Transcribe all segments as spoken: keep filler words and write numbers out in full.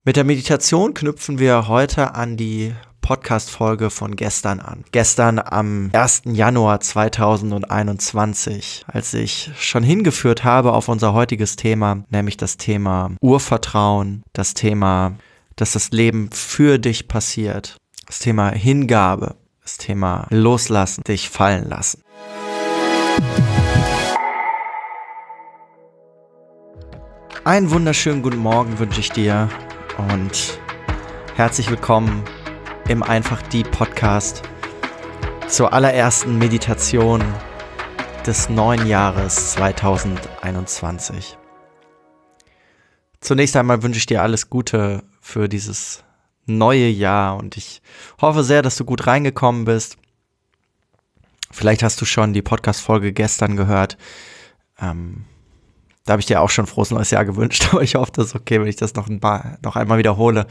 Mit der Meditation knüpfen wir heute an die Podcast-Folge von gestern an. Gestern am ersten Januar zweitausendeinundzwanzig, als ich schon hingeführt habe auf unser heutiges Thema, nämlich das Thema Urvertrauen, das Thema, dass das Leben für dich passiert, das Thema Hingabe, das Thema Loslassen, dich fallen lassen. Einen wunderschönen guten Morgen wünsche ich dir. Und herzlich willkommen im Einfach Die Podcast zur allerersten Meditation des neuen Jahres zweitausendeinundzwanzig. Zunächst einmal wünsche ich dir alles Gute für dieses neue Jahr und ich hoffe sehr, dass du gut reingekommen bist. Vielleicht hast du schon die Podcast-Folge gestern gehört. Ähm, Da habe ich dir auch schon frohes neues Jahr gewünscht, aber ich hoffe, das ist okay, wenn ich das noch, ein paar, noch einmal wiederhole.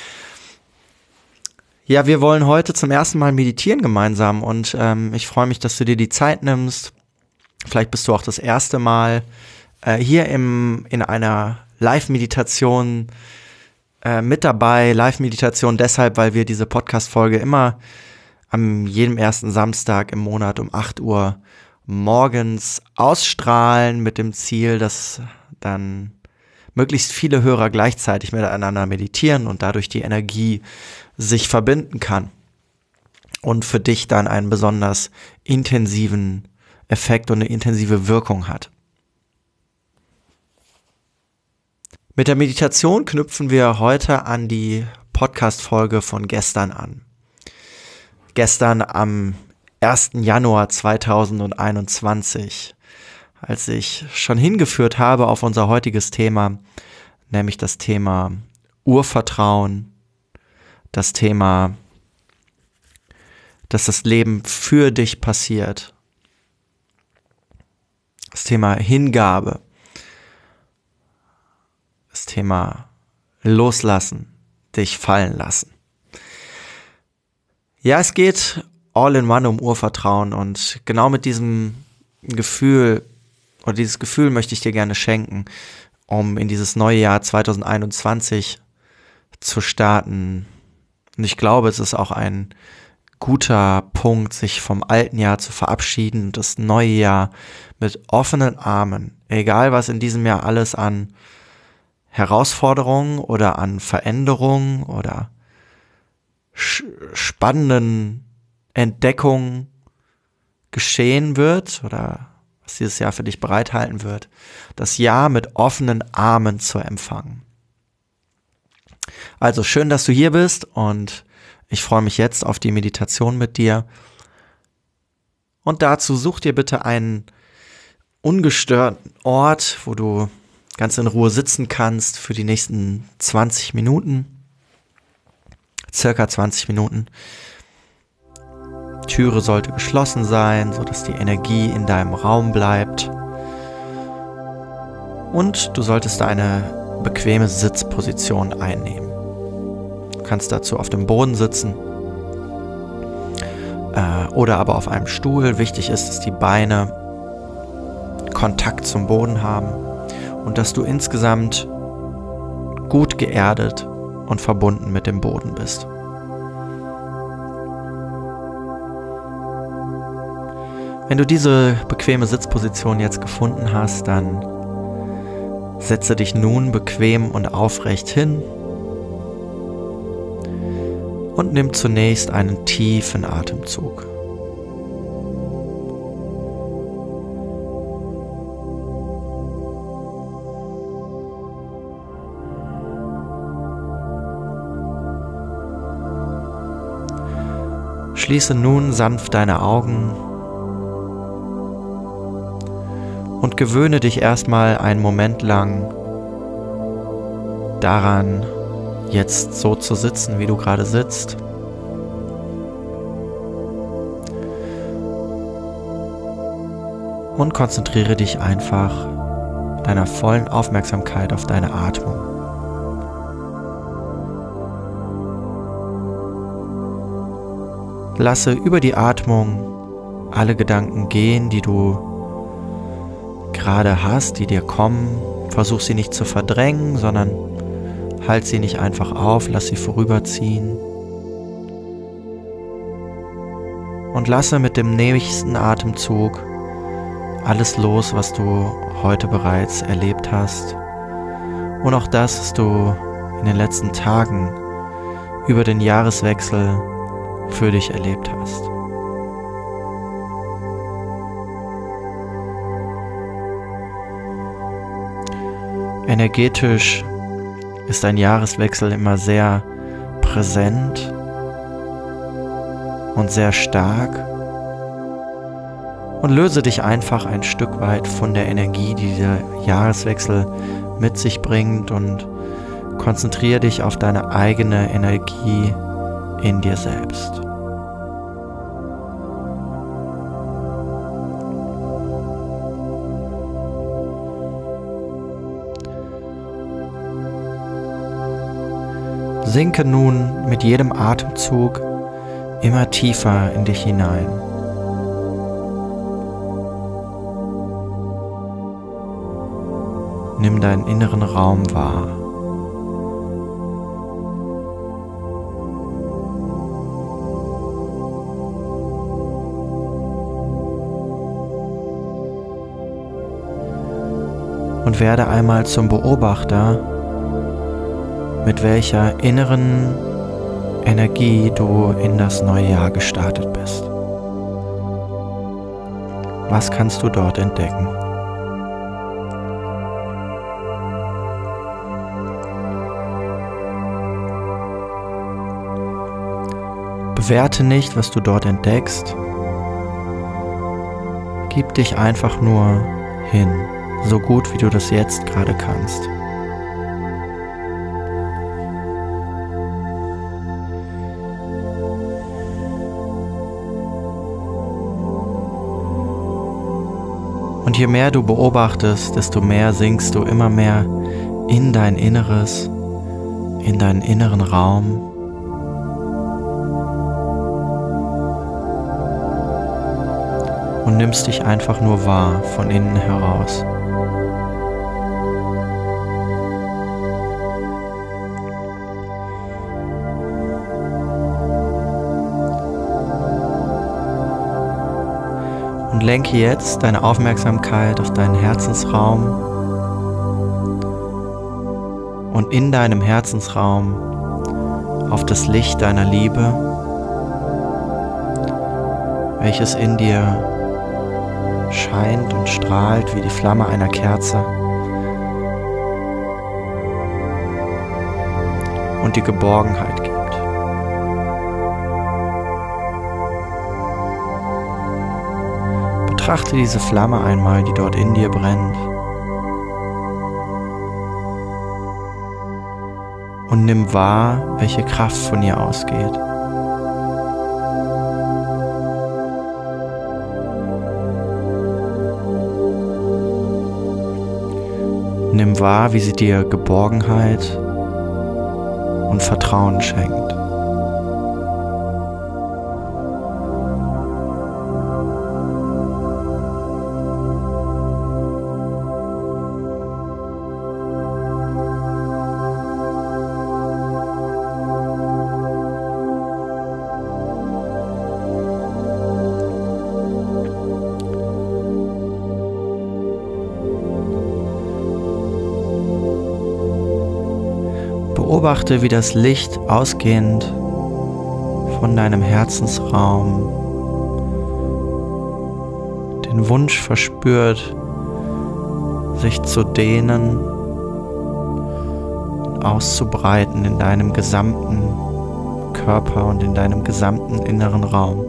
Ja, wir wollen heute zum ersten Mal meditieren gemeinsam und ähm, ich freue mich, dass du dir die Zeit nimmst. Vielleicht bist du auch das erste Mal äh, hier im, in einer Live-Meditation äh, mit dabei. Live-Meditation deshalb, weil wir diese Podcast-Folge immer am jedem ersten Samstag im Monat um acht Uhr morgens ausstrahlen mit dem Ziel, dass dann möglichst viele Hörer gleichzeitig miteinander meditieren und dadurch die Energie sich verbinden kann und für dich dann einen besonders intensiven Effekt und eine intensive Wirkung hat. Mit der Meditation knüpfen wir heute an die Podcast-Folge von gestern an. Gestern am ersten Januar zweitausendeinundzwanzig, als ich schon hingeführt habe auf unser heutiges Thema, nämlich das Thema Urvertrauen, das Thema, dass das Leben für dich passiert, das Thema Hingabe, das Thema Loslassen, dich fallen lassen. Ja, es geht all in one um Urvertrauen und genau mit diesem Gefühl oder dieses Gefühl möchte ich dir gerne schenken, um in dieses neue Jahr zweitausendeinundzwanzig zu starten. Und ich glaube, es ist auch ein guter Punkt, sich vom alten Jahr zu verabschieden und das neue Jahr mit offenen Armen, egal was in diesem Jahr alles an Herausforderungen oder an Veränderungen oder sch- spannenden Entdeckung geschehen wird oder was dieses Jahr für dich bereithalten wird, das Jahr mit offenen Armen zu empfangen. Also schön, dass du hier bist und ich freue mich jetzt auf die Meditation mit dir. Und dazu such dir bitte einen ungestörten Ort, wo du ganz in Ruhe sitzen kannst für die nächsten zwanzig Minuten, circa zwanzig Minuten. Türe sollte geschlossen sein, sodass die Energie in deinem Raum bleibt. Und du solltest eine bequeme Sitzposition einnehmen. Du kannst dazu auf dem Boden sitzen äh, oder aber auf einem Stuhl. Wichtig ist, dass die Beine Kontakt zum Boden haben und dass du insgesamt gut geerdet und verbunden mit dem Boden bist. Wenn du diese bequeme Sitzposition jetzt gefunden hast, dann setze dich nun bequem und aufrecht hin und nimm zunächst einen tiefen Atemzug. Schließe nun sanft deine Augen und gewöhne dich erstmal einen Moment lang daran, jetzt so zu sitzen, wie du gerade sitzt. Und konzentriere dich einfach mit deiner vollen Aufmerksamkeit auf deine Atmung. Lasse über die Atmung alle Gedanken gehen, die du gerade hast, die dir kommen. Versuch sie nicht zu verdrängen, sondern Halt sie nicht einfach auf, lass sie vorüberziehen. Und lasse mit dem nächsten Atemzug alles los, was du heute bereits erlebt hast. Und auch das, was du in den letzten Tagen über den Jahreswechsel für dich erlebt hast. Energetisch ist ein Jahreswechsel immer sehr präsent und sehr stark, und löse dich einfach ein Stück weit von der Energie, die der Jahreswechsel mit sich bringt, und konzentriere dich auf deine eigene Energie in dir selbst. Sinke nun mit jedem Atemzug immer tiefer in dich hinein. Nimm deinen inneren Raum wahr. Und werde einmal zum Beobachter, mit welcher inneren Energie du in das neue Jahr gestartet bist. Was kannst du dort entdecken? Bewerte nicht, was du dort entdeckst. Gib dich einfach nur hin, so gut wie du das jetzt gerade kannst. Und je mehr du beobachtest, desto mehr sinkst du immer mehr in dein Inneres, in deinen inneren Raum. Und nimmst dich einfach nur wahr von innen heraus. Und lenke jetzt deine Aufmerksamkeit auf deinen Herzensraum. Und in deinem Herzensraum auf das Licht deiner Liebe, welches in dir scheint und strahlt wie die Flamme einer Kerze und die Geborgenheit gibt. Betrachte diese Flamme einmal, die dort in dir brennt, und nimm wahr, welche Kraft von ihr ausgeht. Nimm wahr, wie sie dir Geborgenheit und Vertrauen schenkt. Beobachte, wie das Licht ausgehend von deinem Herzensraum den Wunsch verspürt, sich zu dehnen, auszubreiten in deinem gesamten Körper und in deinem gesamten inneren Raum.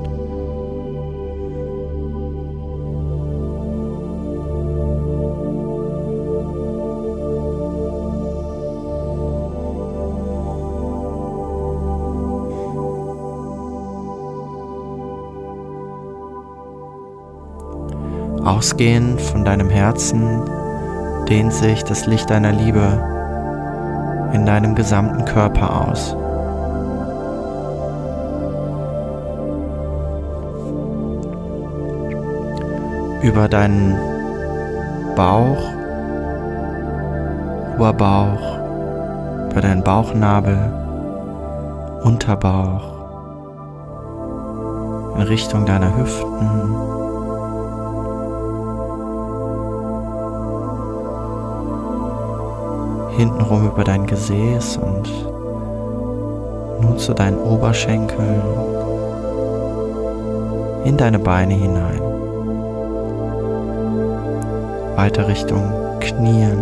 Ausgehend von deinem Herzen dehnt sich das Licht deiner Liebe in deinem gesamten Körper aus. Über deinen Bauch, Oberbauch, über deinen Bauchnabel, Unterbauch, in Richtung deiner Hüften, hintenrum über dein Gesäß und nun zu deinen Oberschenkeln, in deine Beine hinein, weiter Richtung Knien,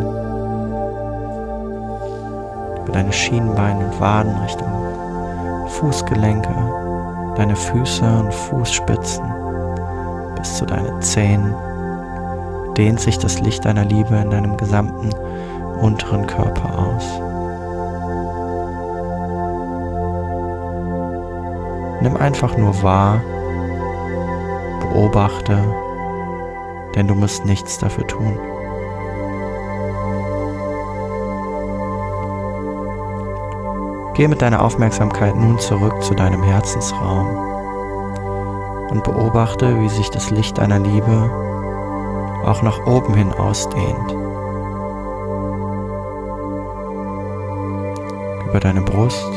über deine Schienbeine und Waden Richtung Fußgelenke, deine Füße und Fußspitzen bis zu deinen Zehen, dehnt sich das Licht deiner Liebe in deinem gesamten unteren Körper aus. Nimm einfach nur wahr, beobachte, denn du musst nichts dafür tun. Geh mit deiner Aufmerksamkeit nun zurück zu deinem Herzensraum und beobachte, wie sich das Licht deiner Liebe auch nach oben hin ausdehnt. Über deine Brust,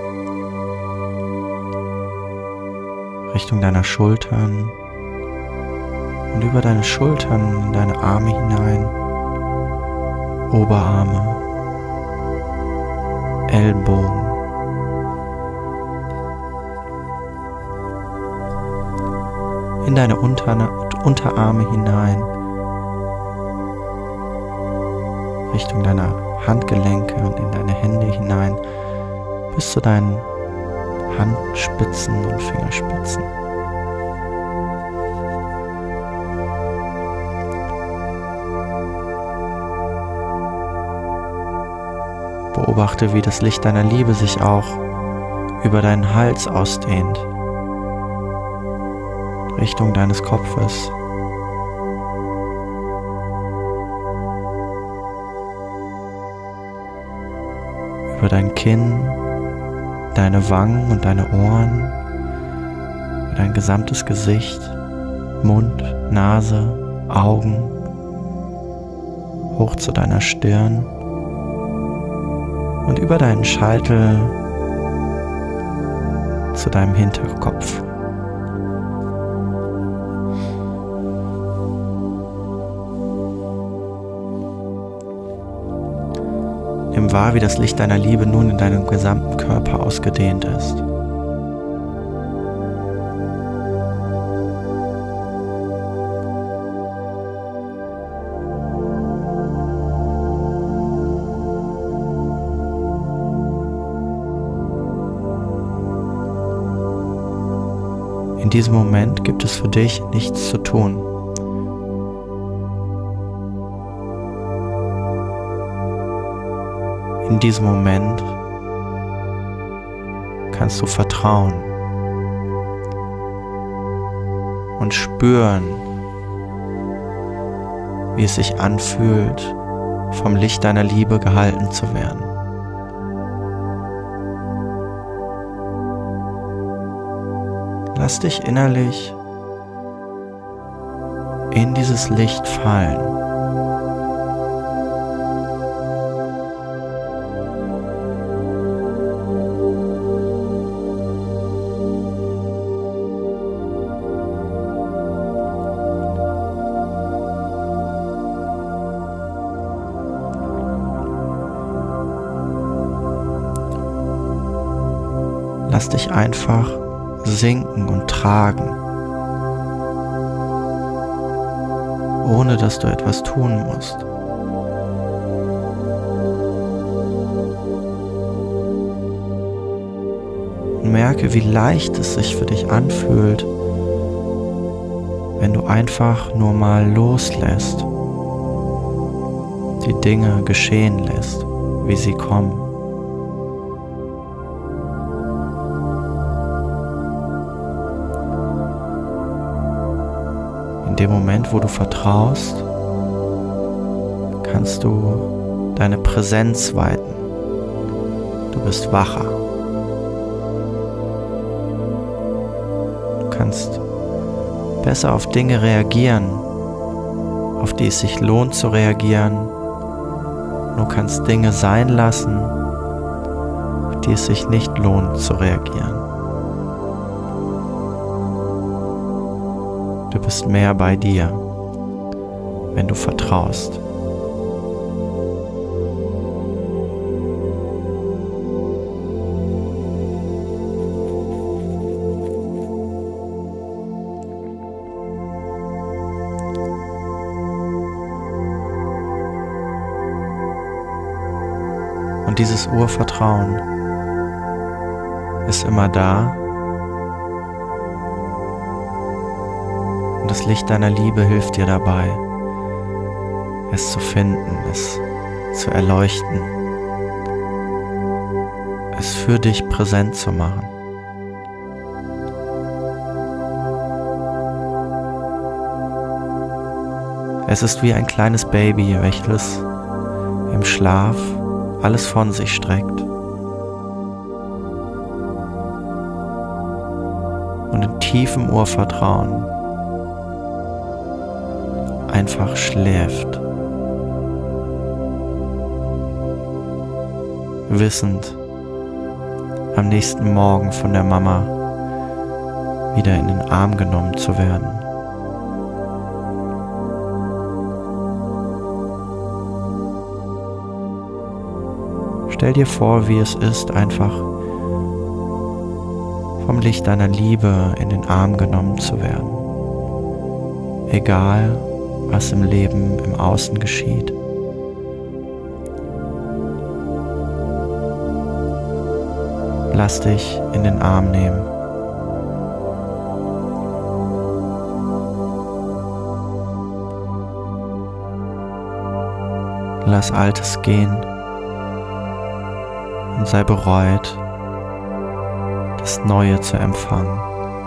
Richtung deiner Schultern und über deine Schultern in deine Arme hinein, Oberarme, Ellbogen, in deine Unter- Unterarme hinein, Richtung deiner Handgelenke und in deine Hände hinein, bis zu deinen Handspitzen und Fingerspitzen. Beobachte, wie das Licht deiner Liebe sich auch über deinen Hals ausdehnt, Richtung deines Kopfes. Über dein Kinn, deine Wangen und deine Ohren, über dein gesamtes Gesicht, Mund, Nase, Augen, hoch zu deiner Stirn und über deinen Scheitel zu deinem Hinterkopf. Nimm wahr, wie das Licht deiner Liebe nun in deinem gesamten Körper ausgedehnt ist. In diesem Moment gibt es für dich nichts zu tun. In diesem Moment kannst du vertrauen und spüren, wie es sich anfühlt, vom Licht deiner Liebe gehalten zu werden. Lass dich innerlich in dieses Licht fallen. Lass dich einfach sinken und tragen, ohne dass du etwas tun musst. Und merke, wie leicht es sich für dich anfühlt, wenn du einfach nur mal loslässt, die Dinge geschehen lässt, wie sie kommen. In dem Moment, wo du vertraust, kannst du deine Präsenz weiten. Du bist wacher. Du kannst besser auf Dinge reagieren, auf die es sich lohnt zu reagieren. Du kannst Dinge sein lassen, die es sich nicht lohnt zu reagieren. Du bist mehr bei dir, wenn du vertraust. Und dieses Urvertrauen ist immer da. Und das Licht deiner Liebe hilft dir dabei, es zu finden, es zu erleuchten, es für dich präsent zu machen. Es ist wie ein kleines Baby, welches im Schlaf alles von sich streckt und in tiefem Urvertrauen einfach schläft, wissend, am nächsten Morgen von der Mama wieder in den Arm genommen zu werden. Stell dir vor, wie es ist, einfach vom Licht deiner Liebe in den Arm genommen zu werden. Egal, was im Leben im Außen geschieht. Lass dich in den Arm nehmen. Lass Altes gehen. Und sei bereut, das Neue zu empfangen.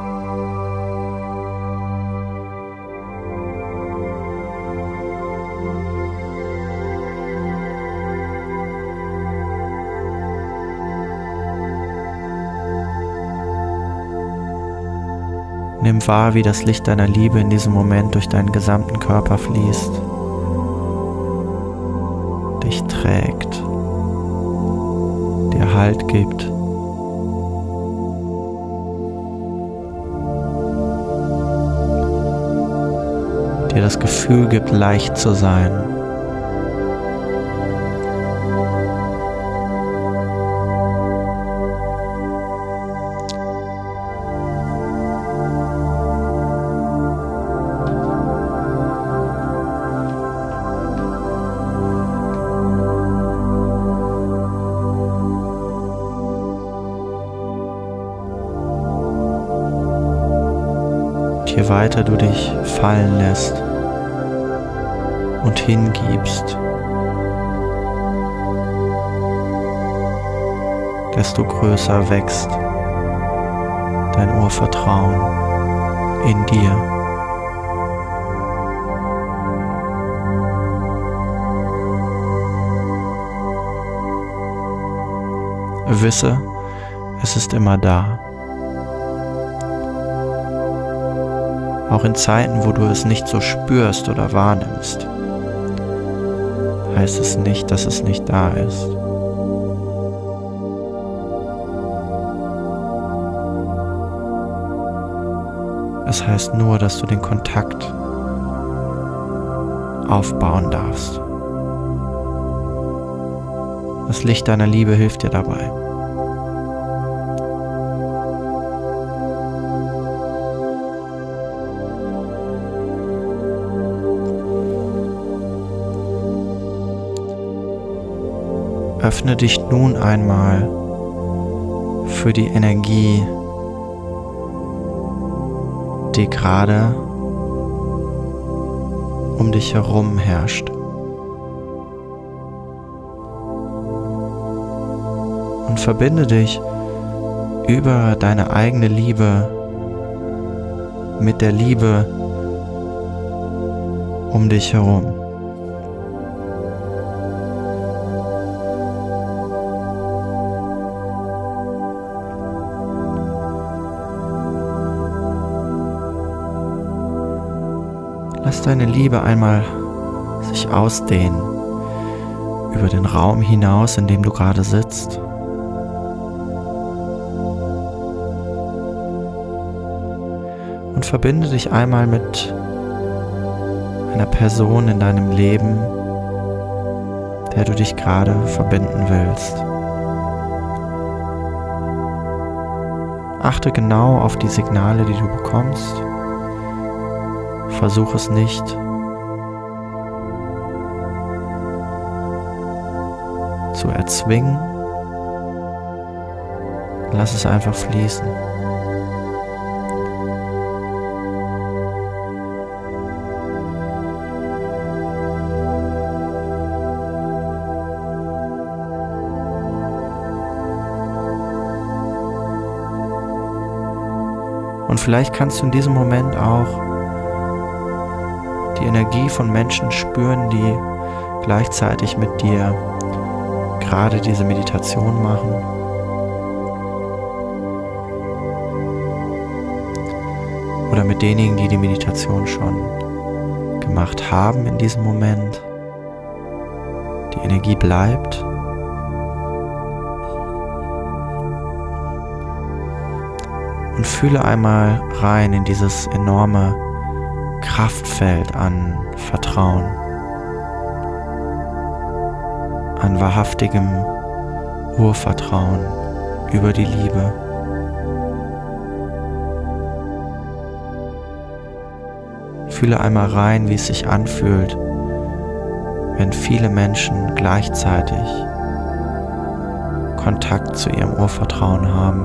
Nimm wahr, wie das Licht deiner Liebe in diesem Moment durch deinen gesamten Körper fließt, dich trägt, dir Halt gibt. Dir das Gefühl gibt, leicht zu sein. Je weiter du dich fallen lässt und hingibst, desto größer wächst dein Urvertrauen in dir. Wisse, es ist immer da. Auch in Zeiten, wo du es nicht so spürst oder wahrnimmst, heißt es nicht, dass es nicht da ist. Es heißt nur, dass du den Kontakt aufbauen darfst. Das Licht deiner Liebe hilft dir dabei. Öffne dich nun einmal für die Energie, die gerade um dich herum herrscht. Und verbinde dich über deine eigene Liebe mit der Liebe um dich herum. Lass deine Liebe einmal sich ausdehnen über den Raum hinaus, in dem du gerade sitzt. Und verbinde dich einmal mit einer Person in deinem Leben, der du dich gerade verbinden willst. Achte genau auf die Signale, die du bekommst. Versuch es nicht, zu erzwingen. Lass es einfach fließen. Und vielleicht kannst du in diesem Moment auch die Energie von Menschen spüren, die gleichzeitig mit dir gerade diese Meditation machen. Oder mit denjenigen, die die Meditation schon gemacht haben in diesem Moment. Die Energie bleibt. Und fühle einmal rein in dieses enorme Kraftfeld an Vertrauen, an wahrhaftigem Urvertrauen über die Liebe. Fühle einmal rein, wie es sich anfühlt, wenn viele Menschen gleichzeitig Kontakt zu ihrem Urvertrauen haben.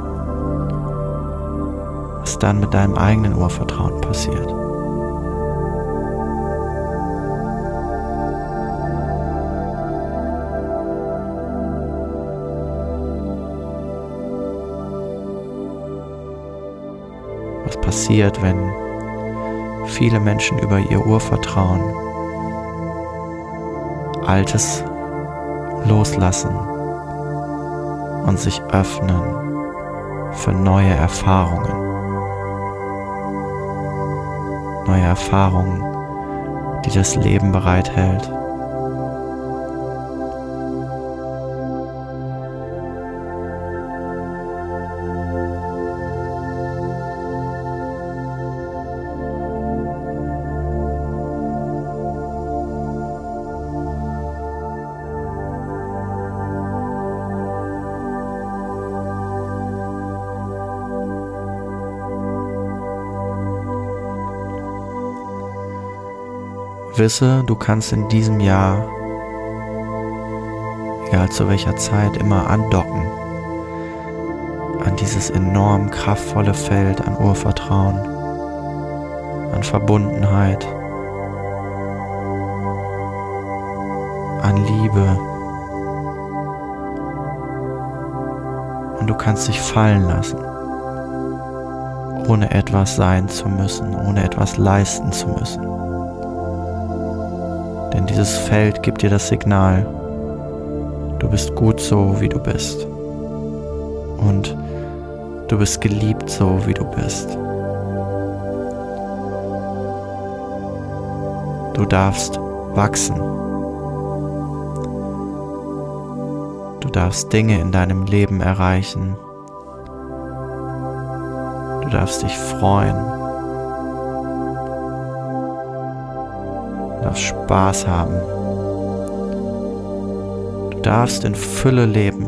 Was dann mit deinem eigenen Urvertrauen passiert. Was passiert, wenn viele Menschen über ihr Urvertrauen Altes loslassen und sich öffnen für neue Erfahrungen. Neue Erfahrungen, die das Leben bereithält. Wisse, du kannst in diesem Jahr, egal zu welcher Zeit, immer andocken an dieses enorm kraftvolle Feld an Urvertrauen, an Verbundenheit, an Liebe. Und du kannst dich fallen lassen, ohne etwas sein zu müssen, ohne etwas leisten zu müssen. Denn dieses Feld gibt dir das Signal, du bist gut so, wie du bist. Und du bist geliebt so, wie du bist. Du darfst wachsen. Du darfst Dinge in deinem Leben erreichen. Du darfst dich freuen. Du darfst Spaß haben. Du darfst in Fülle leben.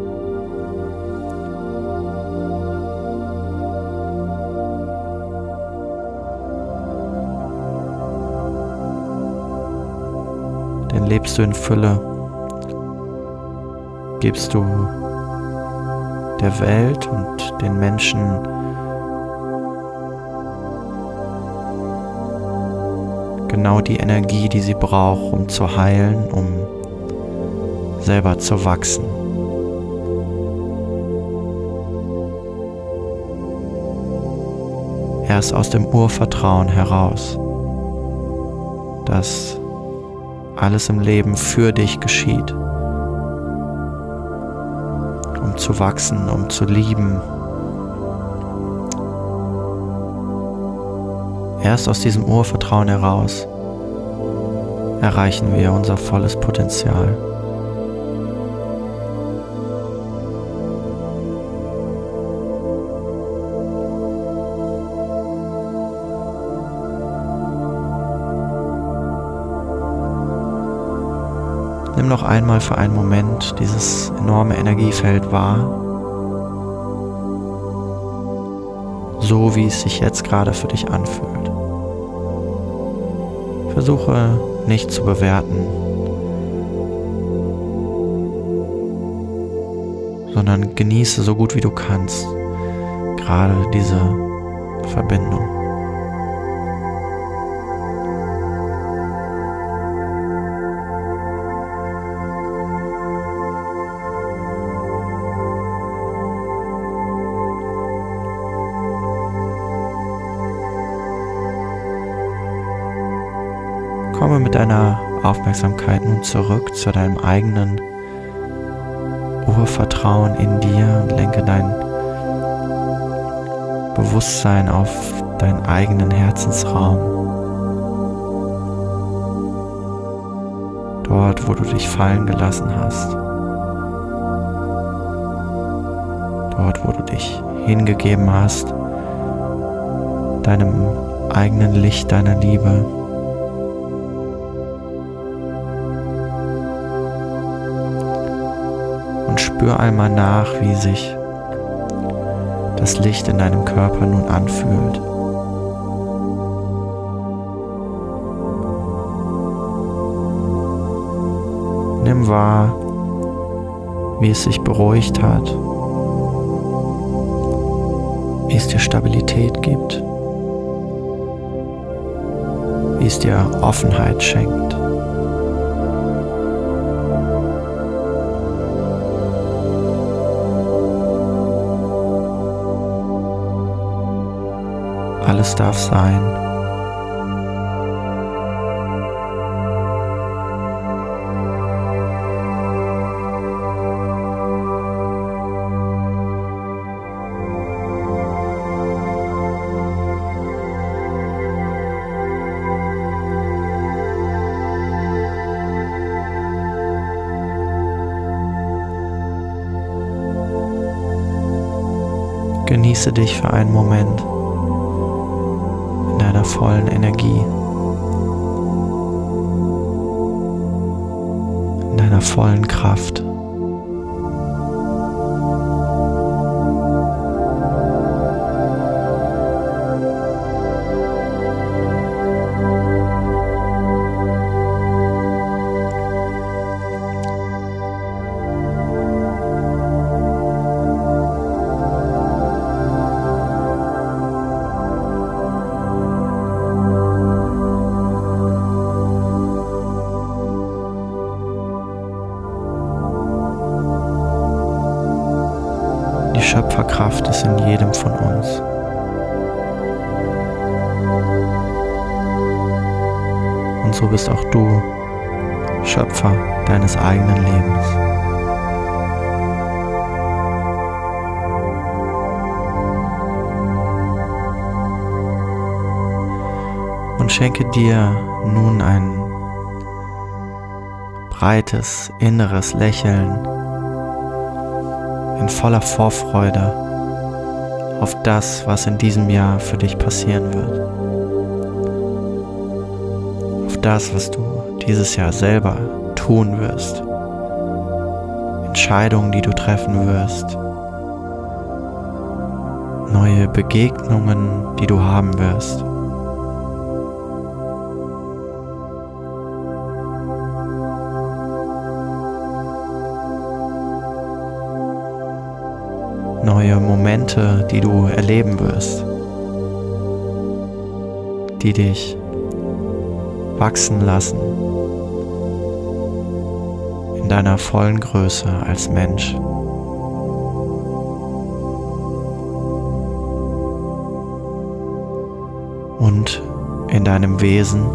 Denn lebst du in Fülle, gibst du der Welt und den Menschen genau die Energie, die sie braucht, um zu heilen, um selber zu wachsen. Erst aus dem Urvertrauen heraus, dass alles im Leben für dich geschieht, um zu wachsen, um zu lieben. Erst aus diesem Urvertrauen heraus erreichen wir unser volles Potenzial. Nimm noch einmal für einen Moment dieses enorme Energiefeld wahr, so wie es sich jetzt gerade für dich anfühlt. Versuche nicht zu bewerten, sondern genieße so gut wie du kannst gerade diese Verbindung. Komme mit deiner Aufmerksamkeit nun zurück zu deinem eigenen Urvertrauen in dir und lenke dein Bewusstsein auf deinen eigenen Herzensraum. Dort, wo du dich fallen gelassen hast. Dort, wo du dich hingegeben hast, deinem eigenen Licht, deiner Liebe. Und spür einmal nach, wie sich das Licht in deinem Körper nun anfühlt. Nimm wahr, wie es sich beruhigt hat, wie es dir Stabilität gibt, wie es dir Offenheit schenkt. Alles darf sein. Genieße dich für einen Moment in deiner vollen Energie, in deiner vollen Kraft. Die Schöpferkraft ist in jedem von uns. Und so bist auch du Schöpfer deines eigenen Lebens. Und schenke dir nun ein breites inneres Lächeln in voller Vorfreude auf das, was in diesem Jahr für dich passieren wird. Auf das, was du dieses Jahr selber tun wirst. Entscheidungen, die du treffen wirst. Neue Begegnungen, die du haben wirst. Neue Momente, die du erleben wirst, die dich wachsen lassen in deiner vollen Größe als Mensch. Und in deinem Wesen,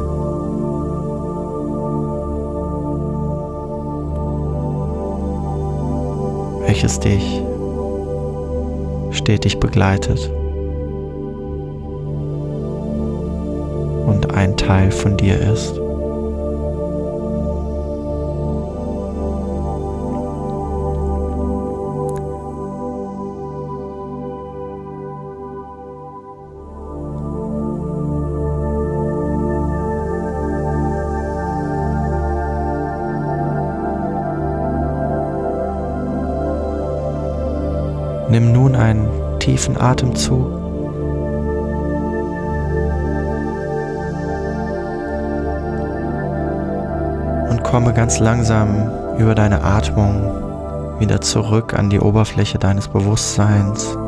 welches dich stetig begleitet und ein Teil von dir ist. Nimm nun einen tiefen Atemzug und komme ganz langsam über deine Atmung wieder zurück an die Oberfläche deines Bewusstseins.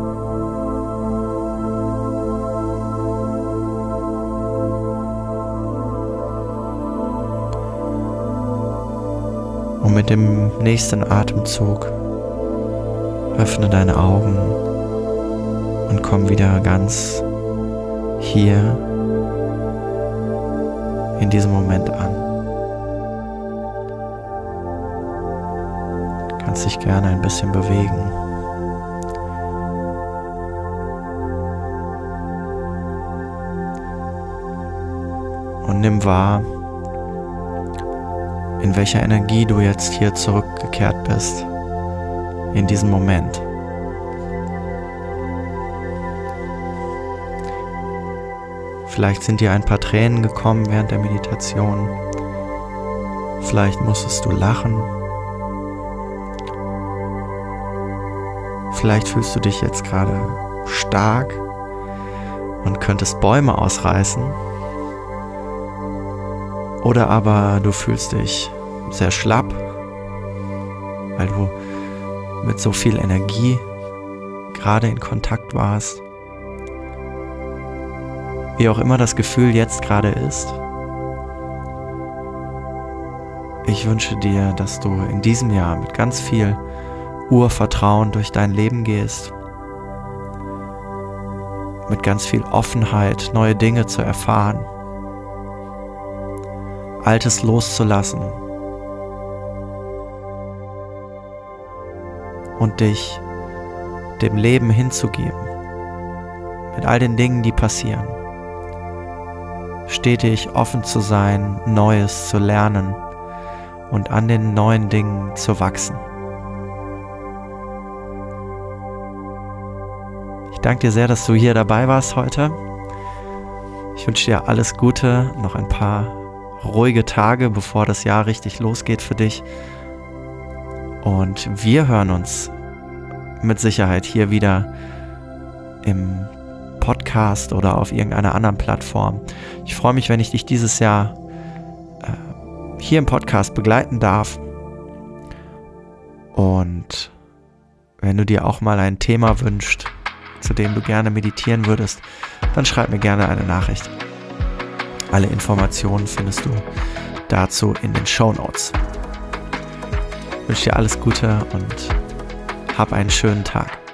Und mit dem nächsten Atemzug öffne deine Augen und komm wieder ganz hier in diesem Moment an. Du kannst dich gerne ein bisschen bewegen. Und nimm wahr, in welcher Energie du jetzt hier zurückgekehrt bist, in diesem Moment. Vielleicht sind dir ein paar Tränen gekommen während der Meditation. Vielleicht musstest du lachen. Vielleicht fühlst du dich jetzt gerade stark und könntest Bäume ausreißen. Oder aber du fühlst dich sehr schlapp, weil du mit so viel Energie gerade in Kontakt warst. Wie auch immer das Gefühl jetzt gerade ist. Ich wünsche dir, dass du in diesem Jahr mit ganz viel Urvertrauen durch dein Leben gehst, mit ganz viel Offenheit, neue Dinge zu erfahren, Altes loszulassen und dich dem Leben hinzugeben, mit all den Dingen, die passieren. Stetig offen zu sein, Neues zu lernen und an den neuen Dingen zu wachsen. Ich danke dir sehr, dass du hier dabei warst heute. Ich wünsche dir alles Gute, noch ein paar ruhige Tage, bevor das Jahr richtig losgeht für dich. Und wir hören uns mit Sicherheit hier wieder im Podcast oder auf irgendeiner anderen Plattform. Ich freue mich, wenn ich dich dieses Jahr äh, hier im Podcast begleiten darf. Und wenn du dir auch mal ein Thema wünschst, zu dem du gerne meditieren würdest, dann schreib mir gerne eine Nachricht. Alle Informationen findest du dazu in den Shownotes. Ich wünsche dir alles Gute und hab einen schönen Tag.